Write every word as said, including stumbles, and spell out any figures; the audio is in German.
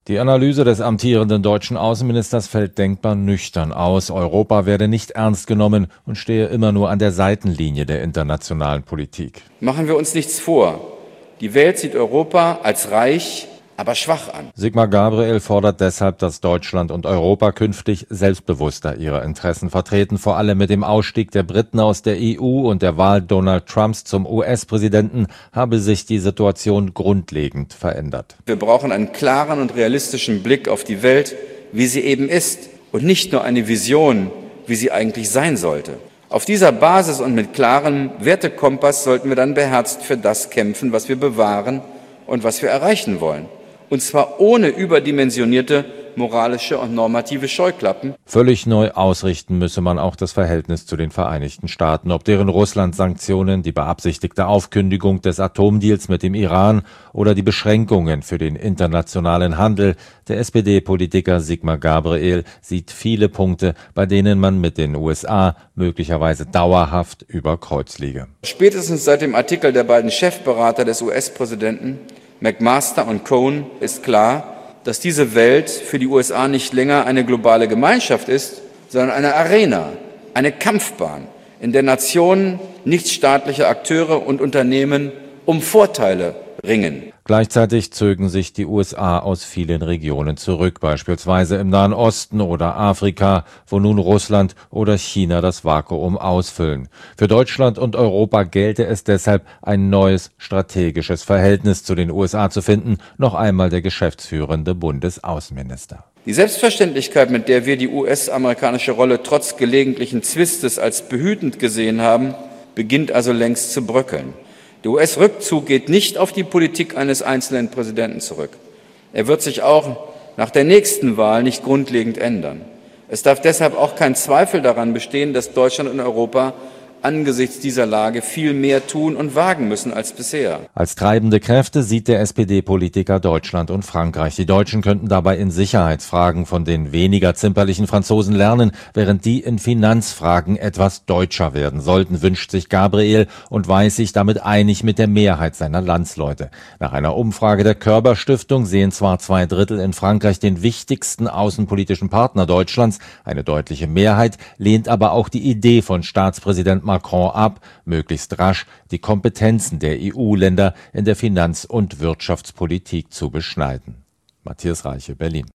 Die Analyse des amtierenden deutschen Außenministers fällt denkbar nüchtern aus. Europa werde nicht ernst genommen und stehe immer nur an der Seitenlinie der internationalen Politik. Machen wir uns nichts vor. Die Welt sieht Europa als reich, aber schwach an. Sigmar Gabriel fordert deshalb, dass Deutschland und Europa künftig selbstbewusster ihre Interessen vertreten, vor allem mit dem Ausstieg der Briten aus der E U und der Wahl Donald Trumps zum U S-Präsidenten habe sich die Situation grundlegend verändert. Wir brauchen einen klaren und realistischen Blick auf die Welt, wie sie eben ist, und nicht nur eine Vision, wie sie eigentlich sein sollte. Auf dieser Basis und mit klarem Wertekompass sollten wir dann beherzt für das kämpfen, was wir bewahren und was wir erreichen wollen. Und zwar ohne überdimensionierte moralische und normative Scheuklappen. Völlig neu ausrichten müsse man auch das Verhältnis zu den Vereinigten Staaten, ob deren Russland-Sanktionen, die beabsichtigte Aufkündigung des Atomdeals mit dem Iran oder die Beschränkungen für den internationalen Handel. Der S P D-Politiker Sigmar Gabriel sieht viele Punkte, bei denen man mit den U S A möglicherweise dauerhaft über Kreuz liege. Spätestens seit dem Artikel der beiden Chefberater des U S-Präsidenten McMaster und Cohen ist klar, dass diese Welt für die U S A nicht länger eine globale Gemeinschaft ist, sondern eine Arena, eine Kampfbahn, in der Nationen, nichtstaatliche Akteure und Unternehmen um Vorteile ringen. Gleichzeitig zögen sich die U S A aus vielen Regionen zurück, beispielsweise im Nahen Osten oder Afrika, wo nun Russland oder China das Vakuum ausfüllen. Für Deutschland und Europa gelte es deshalb, ein neues strategisches Verhältnis zu den U S A zu finden, noch einmal der geschäftsführende Bundesaußenminister. Die Selbstverständlichkeit, mit der wir die U S-amerikanische Rolle trotz gelegentlichen Zwistes als behütend gesehen haben, beginnt also längst zu bröckeln. Der U S-Rückzug geht nicht auf die Politik eines einzelnen Präsidenten zurück. Er wird sich auch nach der nächsten Wahl nicht grundlegend ändern. Es darf deshalb auch kein Zweifel daran bestehen, dass Deutschland und Europa angesichts dieser Lage viel mehr tun und wagen müssen als bisher. Als treibende Kräfte sieht der S P D-Politiker Deutschland und Frankreich. Die Deutschen könnten dabei in Sicherheitsfragen von den weniger zimperlichen Franzosen lernen, während die in Finanzfragen etwas deutscher werden sollten, wünscht sich Gabriel und weiß sich damit einig mit der Mehrheit seiner Landsleute. Nach einer Umfrage der Körber Stiftung sehen zwar zwei Drittel in Frankreich den wichtigsten außenpolitischen Partner Deutschlands, eine deutliche Mehrheit lehnt aber auch die Idee von Staatspräsident Macron ab, möglichst rasch die Kompetenzen der E U-Länder in der Finanz- und Wirtschaftspolitik zu beschneiden. Matthias Reiche, Berlin.